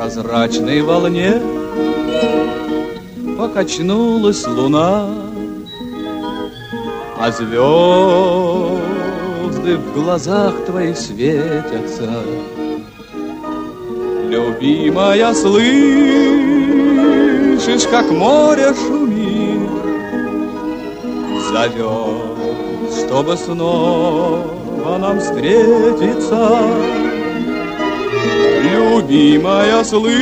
прозрачной волне покачнулась луна, а звезды в глазах твоих светятся. Любимая, слышишь, как море шумит, зовет, чтобы снова нам встретиться. Любимая,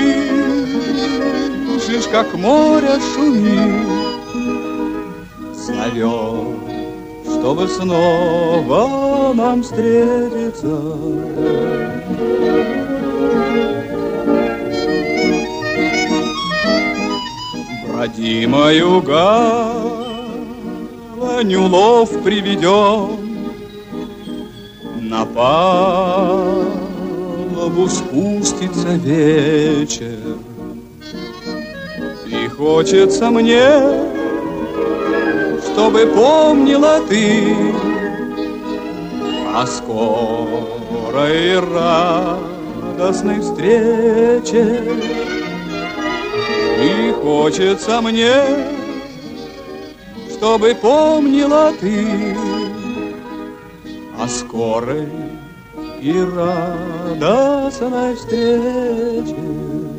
слышишь, как море шумит, зовет, чтобы снова нам встретиться. Родимою гавань улов приведем, на палубу спустится вечер. И хочется мне, чтобы помнила ты о скорой радостной встрече. И хочется мне, чтобы помнила ты о скорой и радостной встрече.